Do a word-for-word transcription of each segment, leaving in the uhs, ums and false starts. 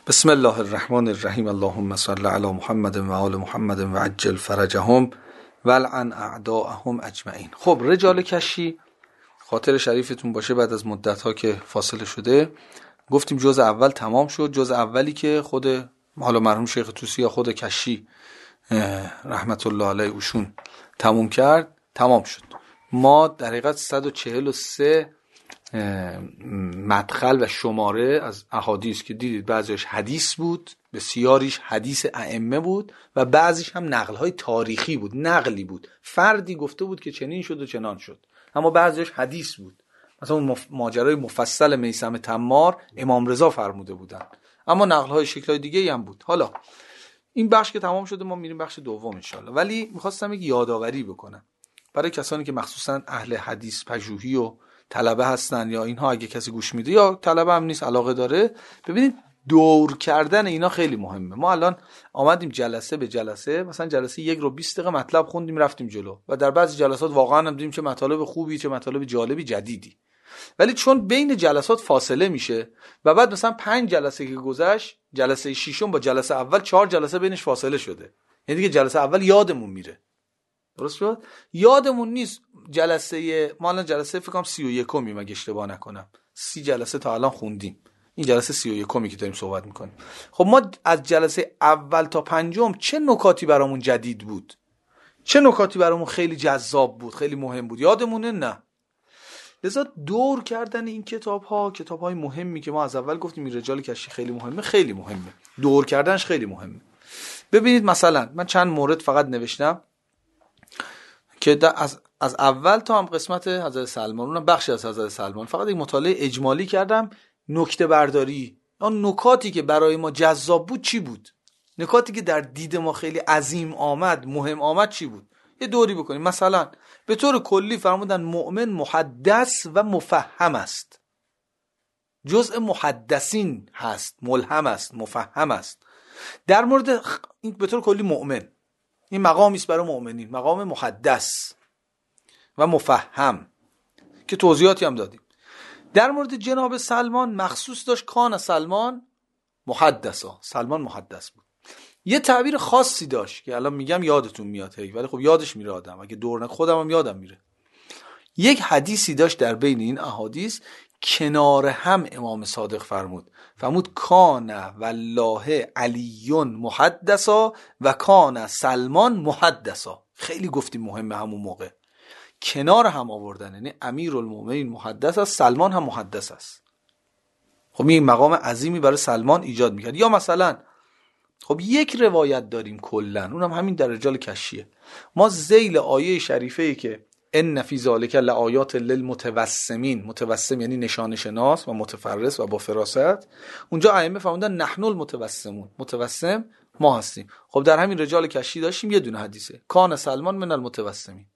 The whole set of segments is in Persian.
بسم الله الرحمن الرحیم. اللهم صل علی محمد و آل محمد و عجل فرجهم و لعن اعداءهم اجمعین. خب رجال کشی خاطر شریفتون باشه، بعد از مدت ها که فاصله شده گفتیم جزء اول تمام شد. جزء اولی که خود حالا مرحوم شیخ طوسی یا خود کشی رحمت الله علیه اوشون تموم کرد، تمام شد. ما در حقیقت صد و چهل و سه مدخل و شماره از احادیث که دیدید بعضیش حدیث بود، بسیاریش حدیث ائمه بود و بعضیش هم نقل‌های تاریخی بود، نقلی بود، فردی گفته بود که چنین شد و چنان شد، اما بعضیش حدیث بود. مثلا اون ماجرای مفصل میثم تمار امام رضا فرموده بودن، اما نقل‌های شکل‌های دیگه‌ای هم بود. حالا این بخش که تمام شده ما میریم بخش دوم انشالله. ولی می‌خواستم یک یادآوری بکنم برای کسانی که مخصوصا اهل حدیث پژوهی و طلبه هستن یا اینها، اگه کسی گوش میده یا طلبه هم نیست علاقه داره، ببینید دور کردن اینا خیلی مهمه. ما الان آمدیم جلسه به جلسه، مثلا جلسه یک رو بیست دقیقه مطلب خوندیم رفتیم جلو و در بعضی جلسات واقعا هم دیدیم چه مطالب خوبی چه مطالب جالبی جدیدی، ولی چون بین جلسات فاصله میشه و بعد مثلا پنج جلسه که گذشت، جلسه ششم با جلسه اول چهار جلسه بینش فاصله شده، یعنی دیگه جلسه اول یادمون میره. درست شد؟ یادمون نیست جلسه ما الان جلسه فکر کنم سی و یکمی اگه اشتباه نکنم، سی جلسه تا الان خوندیم، این جلسه سی و یکمی که داریم صحبت میکنیم. خب ما از جلسه اول تا پنجم چه نکاتی برامون جدید بود، چه نکاتی برامون خیلی جذاب بود، خیلی مهم بود، یادمونه؟ نه. لذا دور کردن این کتاب ها، کتاب های مهمی که ما از اول گفتیم این رجال کشی خیلی مهمه، خیلی مهمه دور کردنش، خیلی مهمه. ببینید مثلا من چند مورد فقط نوشتم که از از اول تا هم قسمت حضرت سلمان، اونم بخشی از حضرت سلمان، فقط یک مطالعه اجمالی کردم، نکته برداری، اون نکاتی که برای ما جذاب بود چی بود، نکاتی که در دید ما خیلی عظیم آمد، مهم آمد چی بود، یه دوری بکنیم. مثلا به طور کلی فرمودن مؤمن محدث و مفهم است، جزء محدثین هست، ملهم است، مفهم است. در مورد این به طور کلی مؤمن، این مقامی است برای مؤمنین، مقام محدث و مفهم که توضیحاتی هم دادیم. در مورد جناب سلمان مخصوص داشت کان سلمان محدثا، سلمان محدث بود. یه تعبیر خاصی داشت که الان میگم یادتون میاد هی، ولی خب یادش میره آدم، اگه دور نکنه خودم هم یادم میره. یک حدیثی داشت در بین این احادیث کنار هم امام صادق فرمود، فرمود کان والله علیون محدثا و کان سلمان محدثا. خیلی گفتیم مهمه همون موقع کنار هم آوردن، یعنی امیرالمومنین محدث است، سلمان هم محدث است. خب این مقام عظیمی برای سلمان ایجاد میکرد. یا مثلا خب یک روایت داریم کلن، اونم همین در رجال کشیه، ما ذیل آیه شریفه‌ای که ان فی ذلک لآیات للمتوسمین، متوسم یعنی نشانه شناس و متفرس و با فراست، اونجا ائمه فرمودن نحن المتوسمون، متوسم ما هستیم. خب در همین رجال کشی داشتیم یه دونه حدیثه کان سلمان من المتوسمین،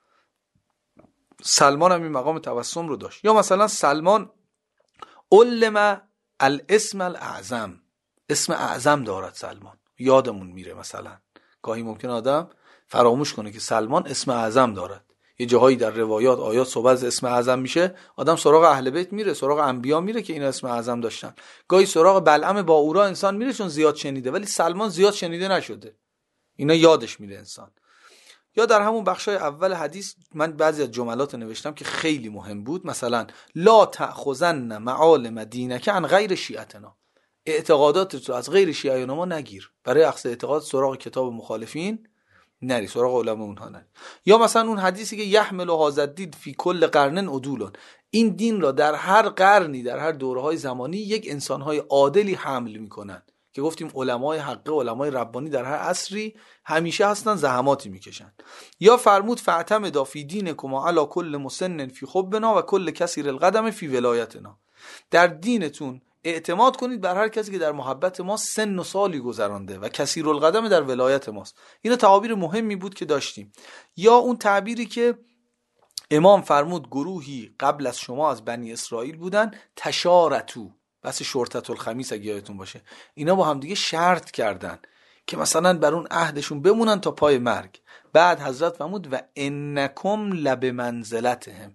سلمان هم این مقام توسم رو داشت. یا مثلا سلمان علم الاسم الاعظم، اسم اعظم دارد سلمان، یادمون میره. مثلا گاهی ممکن آدم فراموش کنه که سلمان اسم اعظم دارد، یه جاهایی در روایات آیات صحبت از اسم اعظم میشه، آدم سراغ اهل بیت میره، سراغ انبیا میره که اینا اسم اعظم داشتن. گاهی سراغ بلعم باورا انسان میره چون زیاد شنیده، ولی سلمان زیاد شنیده نشده، اینا یادش میره انسان. یا در همون بخشای اول حدیث من بعضی از جملات نوشتم که خیلی مهم بود، مثلا لا تأخذن معالم دینک عن غیر شیعتنا، اعتقادات تو از غیر شیعیان ما نگیر، برای اخذ اعتقاد سراغ کتاب مخالفین نری، سراغ علما اونها نری. یا مثلا اون حدیثی که یحمل هذا الدین فی کل قرن عدول، این دین را در هر قرنی، در هر دوره‌های زمانی یک انسان‌های عادلی حمل می‌کنن، که گفتیم علمای حقه، علمای ربانی در هر عصری همیشه هستن، زحماتی میکشن. یا فرمود فاعتمدوا فی دینکم علی کل مسن فی حبنا و کل کثیر القدم فی ولایتنا، در دینتون اعتماد کنید بر هر کسی که در محبت ما سن و سالی گذرانده و کثیر القدم در ولایت ماست. اینا تعابیر مهمی بود که داشتیم. یا اون تعبیری که امام فرمود گروهی قبل از شما از بنی اسرائیل بودن تشارتو، بس شرطت الخمیس اگه یادتون باشه، اینا با هم دیگه شرط کردن که مثلا بر اون عهدشون بمونن تا پای مرگ. بعد حضرت فرمود و انکم لب منزلتهم،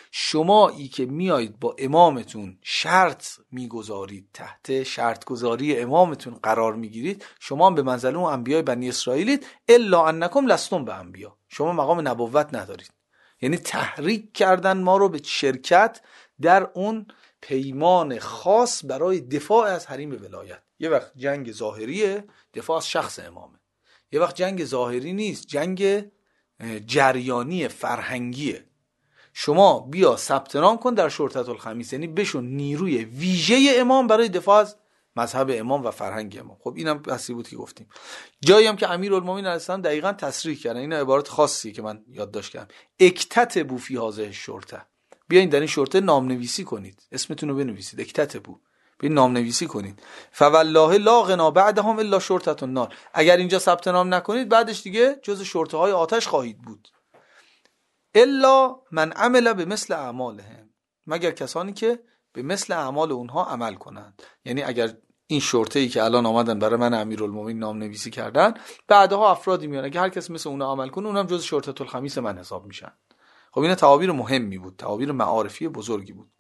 شمایی که میایید با امامتون شرط میگذارید، تحت شرط گذاری امامتون قرار میگیرید، شما هم به منزله اون انبیای بنی اسرائیلید، الا انکم لستم به انبیا، شما مقام نبوت ندارید. یعنی تحریک کردن ما رو به شرکت در اون پیمان خاص برای دفاع از حریم ولایت. یه وقت جنگ ظاهریه، دفاع از شخص امامه. یه وقت جنگ ظاهری نیست، جنگ جریانی فرهنگیه. شما بیا ثبت نام کن در شرطة الخمیس، یعنی بشون نیروی ویژه امام برای دفاع از مذهب امام و فرهنگ امام. خب اینم بحثی بود که گفتیم. جایی هم که امیرالمومنین علیه السلام دقیقاً تصریح کردن، این عبارت خاصی که من یادداشت کردم، اکتتبوا فی هذه الشرطه، بیاین در این شرطه نامنویسی کنید، اسمتون رو بنویسید، اکتتبوا، بیاین نامنویسی کنید. فوالله لا غنا بعدهم الا شرطة النار، اگر اینجا ثبت نام نکنید بعدش دیگه جز شرطه های آتش خواهید بود. الا من عمل به مثل اعمالهم، مگر کسانی که به مثل اعمال اونها عمل کنند. یعنی اگر این شرطه‌ای که الان آمدن برای من امیرالمومنین نام نویسی کردن، بعدها افرادی میان اگه هر کس مثل اونها عمل کنه، اونم جز شرطة الخمیس من حساب میشن. خب این تعابیر مهمی بود، تعابیر معارفی بزرگی بود.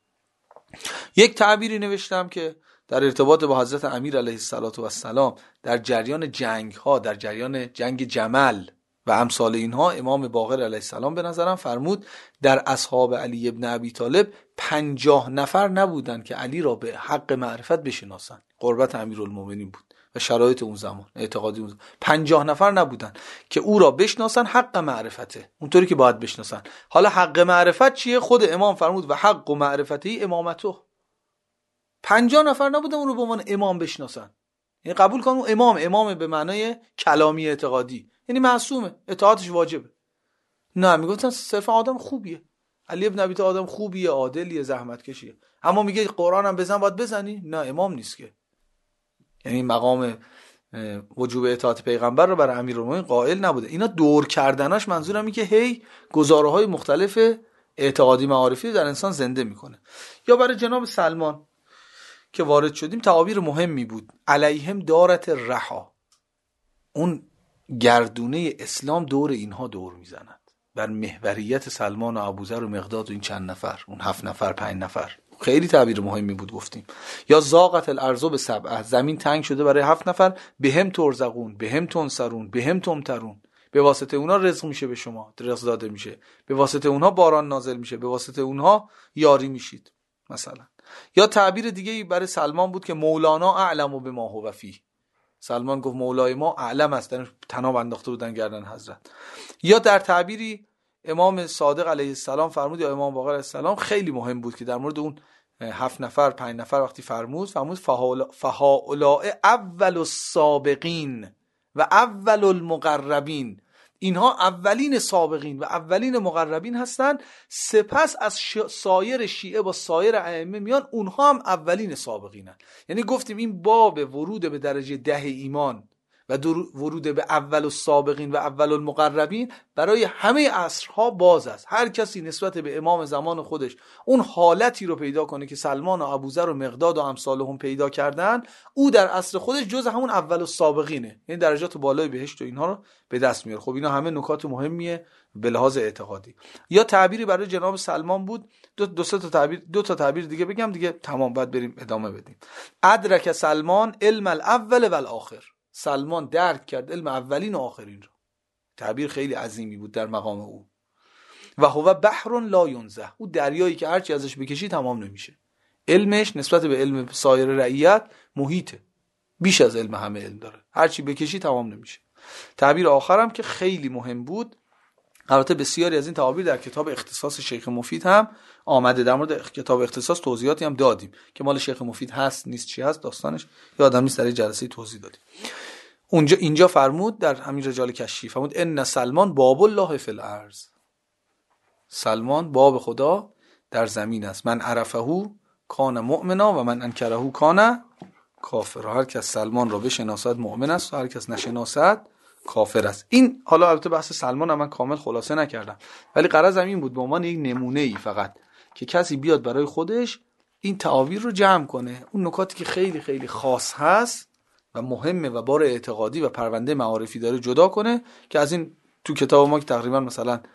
یک تعبیری نوشتم که در ارتباط با حضرت امیر علیه السلام در جریان جنگ ها، در جریان جنگ جمل و امثال اینها، امام باقر علیه السلام به نظرم فرمود در اصحاب علی ابن ابی طالب پنجاه نفر نبودن که علی را به حق معرفت بشناسن. قربت امیرالمومنین بود و شرایط اون زمان، اعتقادی اون زمان. پنجاه نفر نبودن که او را بشناسن حق معرفته، اونطوری که باید بشناسن. حالا حق معرفت چیه؟ خود امام فرمود و حق و معرفته امامته. پنجاه نفر نبودن اون رو به عنوان امام بشناسن، یعنی قبول کنن اون امام، امام به معنای کلامی اعتقادی، یعنی معصومه، اطاعتش واجبه. نه، میگفتن صرفا آدم خوبیه، علی ابن ابی طالب آدم خوبیه، عادلیه، زحمتکشیه. اما میگه قرآن هم بزن باید بزنی؟ نه، امام نیست که. یعنی مقام وجوب اطاعت پیغمبر رو برای امیرالمومنین قائل نبوده. اینا دور کردناش منظورم اینه که هی گزاره‌های مختلف اعتقادی معارفی در انسان زنده میکنه. یا برای جناب سلمان که وارد شدیم، تعابیر مهمی بود. علیهم دارت رحا، اون گردونه اسلام دور اینها دور میزند، بر محوریت سلمان و ابوذر و مقداد و این چند نفر، اون هفت نفر پنج نفر. خیلی تعبیر مهمی بود گفتیم. یا زاغت الارض بسبع، زمین تنگ شده برای هفت نفر، بهم ترزقون، بهم تنصرون، بهم تمترون، به واسطه اونها رزق میشه، به شما رزق داده میشه، به واسطه اونها باران نازل میشه، به واسطه اونها یاری میشید مثلا. یا تعبیر دیگه برای سلمان بود که مولانا اعلم و بما هو فیه، سلمان گفت مولای ما اعلم است، در تناب انداخته بودن گردن حضرت. یا در تعبیری امام صادق علیه السلام فرمود، یا امام باقر علیه السلام، خیلی مهم بود که در مورد اون هفت نفر پنج نفر وقتی فرمود فرمود فهؤلاء اول السابقین و اول المقربین، اینها اولین سابقین و اولین مقربین هستند، سپس از سایر شیعه با سایر ائمه میان، اونها هم اولین سابقینن. یعنی گفتیم این باب ورود به درجه ده ایمان و ورود به اول السابقین و اول المقربین برای همه عصرها باز است. هر کسی نسبت به امام زمان خودش اون حالتی رو پیدا کنه که سلمان و ابوذر و مقداد و امثالهم پیدا کردن، او در عصر خودش جز همون اول السابقینه، یعنی درجات بالای بهشت و اینها رو به دست میاره. خب اینا همه نکات مهمیه به لحاظ اعتقادی. یا تعبیری برای جناب سلمان بود، دو دو سه تا تعبیر، دو تا تعبیر دیگه بگم دیگه تمام، بعد بریم ادامه بدیم. ادرک سلمان علم الاول و الاخر، سلمان درک کرد علم اولین و آخرین رو. تعبیر خیلی عظیمی بود در مقام او. و هو بحر لا ینزه، او دریایی که هرچی ازش بکشی تمام نمیشه. علمش نسبت به علم سایر رعیت محیطه، بیش از علم همه علم داره، هرچی بکشی تمام نمیشه. تعبیر آخرم که خیلی مهم بود، البته بسیاری از این تعابیر در کتاب اختصاص شیخ مفید هم آمده، در مورد کتاب اختصاص توضیحاتی هم دادیم که مال شیخ مفید هست نیست چی هست داستانش یادم نیست، در جلسه توضیح دادیم. اونجا اینجا فرمود در همین رجال کشی فرمود ان سلمان باب الله فی الارض، سلمان باب خدا در زمین است. من عرفه کان مؤمنا و من انکره کان کافر. هر کس سلمان را بشناسد مؤمن است و هر کس نشناسد کافر است. این حالا البته بحث سلمان هم من کامل خلاصه نکردم، ولی غرضم این بود به عنوان یک نمونه ای فقط که کسی بیاد برای خودش این تعابیر رو جمع کنه، اون نکاتی که خیلی خیلی خاص هست و مهمه و بار اعتقادی و پرونده معارفی داره جدا کنه، که از این تو کتاب ما که تقریبا مثلا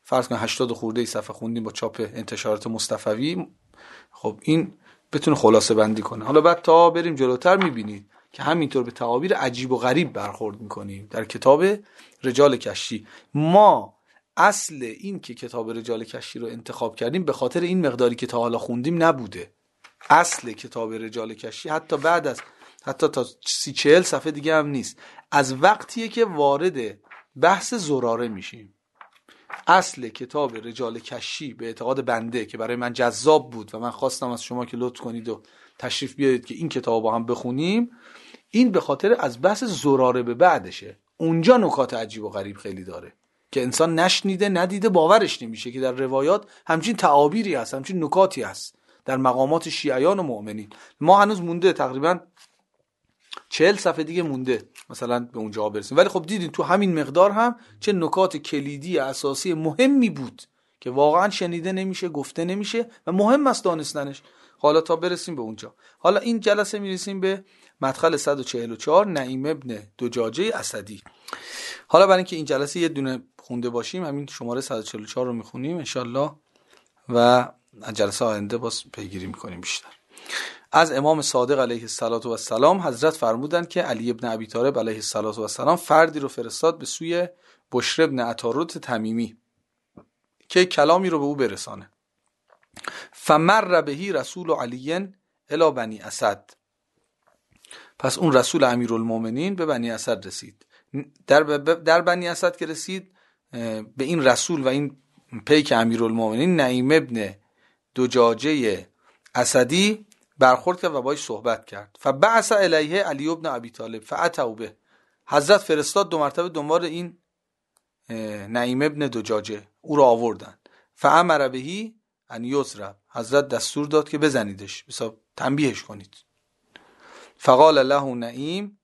فرض کن هشتاد خورده ای صفحه خوندیم با چاپ انتشارات مصطفوی، خب این بتونه خلاصه بندی کنه. حالا بعد تا بریم جلوتر میبینید که همینطور به تعابیر عجیب و غریب برخورد میکنیم در کتاب رجال کشی. ما اصل این که کتاب رجال کشی رو انتخاب کردیم به خاطر این مقداری که تا حالا خوندیم نبوده. اصل کتاب رجال کشی حتی بعد از حتی تا سی چهل صفحه دیگه هم نیست، از وقتیه که وارد بحث زراره میشیم. اصل کتاب رجال کشی به اعتقاد بنده که برای من جذاب بود و من خواستم از شما که لطف کنید و تشریف بیارید که این کتاب با هم بخونیم، این به خاطر از بحث زراره به بعدشه. اونجا نکات عجیب و غریب خیلی داره که انسان نشنیده ندیده باورش نمیشه که در روایات همچین تعابیری هست، همچین نکاتی هست در مقامات شیعیان و مؤمنین. ما هنوز مونده تقریبا چهل صفحه دیگه مونده مثلا به اونجا برسیم، ولی خب دیدین تو همین مقدار هم چه نکات کلیدی اساسی مهمی بود که واقعا شنیده نمیشه، گفته نمیشه و مهم است دانستنش. حالا تا برسیم به اونجا، حالا این جلسه میرسیم به مدخل صد و چهل و چهار نعیم ابن دجاجه اسدی. حالا برای اینکه این جلسه یه دونه خونده باشیم همین شماره صد و چهل و چهار رو میخونیم انشالله و جلسه آینده باز پیگیری میکنیم بیشتر. از امام صادق علیه السلام حضرت فرمودند که علی ابن ابی طالب علیه السلام فردی رو فرستاد به سوی بشر ابن عطارد تمیمی که کلامی رو به او برسانه. فمر بهی رسول علی الی بنی اسد، پس اون رسول امیرالمومنین به بنی اسد رسید. در, در بنی اسد که رسید به این رسول و این پیک امیرالمومنین نعیم ابن دجاجه اسدی برخورد کرد و باهاش صحبت کرد. فبعث الیه علی ابن ابی طالب فاتوا به، حضرت فرستاد دو مرتبه دنبال این نعیم ابن دجاجه، او را آوردن. فامر بهی ان یضرب، حضرت دستور داد که بزنیدش، بسا تنبیهش کنید. فقال له نعیم،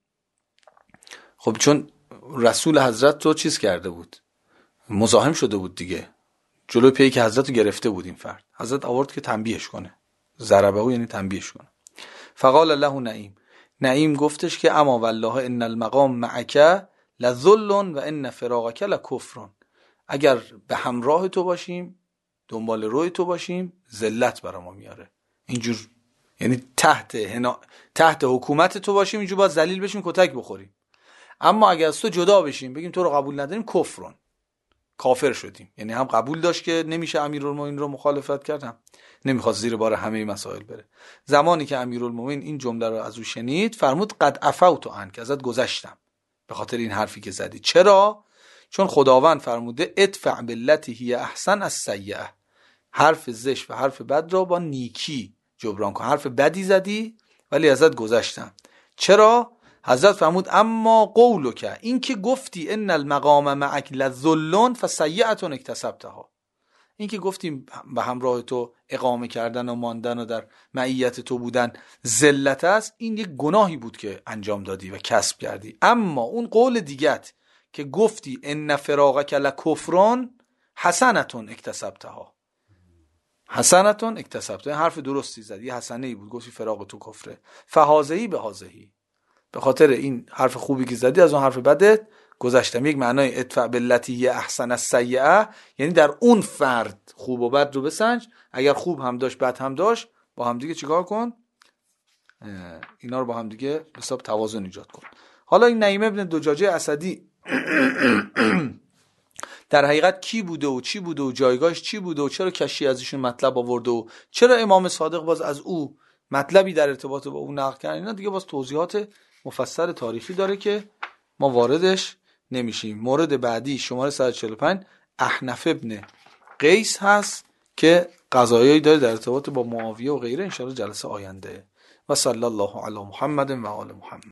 خب چون رسول حضرت تو چیز کرده بود، مزاحم شده بود دیگه، جلوی پیک حضرت رو گرفته بود این فرد، حضرت آورد که تنبیهش کنه. ضربه او یعنی تنبیهش کنه. فقال له نعیم، نعیم گفتش که اما والله ان المقام معک لذل و ان فراقک لکفر، اگر به همراه تو باشیم، دنبال روی تو باشیم، ذلت برا ما میاره. اینجور یعنی تحت هنا... تحت حکومت تو باشیم اینجور باید ذلیل بشیم، کتک بخوریم. اما اگر از تو جدا بشیم، بگیم تو رو قبول نداریم، کفرون، کافر شدیم. یعنی هم قبول داشت که نمیشه امیرالمومنین رو مخالفت کرد، هم نمیخواست زیر بار همه مسائل بره. زمانی که امیرالمومنین این جمله رو از او شنید فرمود قد عفوت عنک، ازت گذشتم به خاطر این حرفی که زدی. چرا؟ چون خداوند فرموده ادفع بالتی هی احسن السیئه، حرف زشت و حرف بد را با نیکی جبران کن. حرف بدی زدی ولی ازت گذشتم. چرا؟ حضرت فرمود اما قولک، این که گفتی ان المقام معک لذل فسیئه اکتسبتها، این که گفتیم به همراه تو اقامه کردن و ماندن و در معیت تو بودن ذلت است، این یک گناهی بود که انجام دادی و کسب کردی. اما اون قول دیگت که گفتی ان فراقک لکفران حسنتون اکتسبتها، حسنتون اکتسبتها، این حرف درستی زدی، حسنه ای بود، گفتی فراق تو کفره. فهازهی به هازهی، به خاطر این حرف خوبی که زدی از اون حرف بدت گذشتم. یک معنای ادفع بالتی احسن السیئه یعنی در اون فرد خوب و بد رو بسنج، اگر خوب هم داشت بد هم داشت با هم دیگه چیکار کن؟ اینا رو با هم دیگه به حساب توازن ایجاد کن. حالا این نعیم ابن دجاجه اسدی در حقیقت کی بوده و چی بوده و جایگاهش چی بوده و چرا کشی ازشون مطلب آورده و چرا امام صادق باز از او مطلبی در ارتباط با او نقل کرد، اینا دیگه باز توضیحات مفصل تاریخی داره که ما واردش نمیشیم. مورد بعدی شماره صد و چهل و پنج احنف ابن قیس هست که قضایایی داره در ارتباط با معاویه و غیره، انشاءالله جلسه آینده. و صلی الله علی محمد و آل محمد.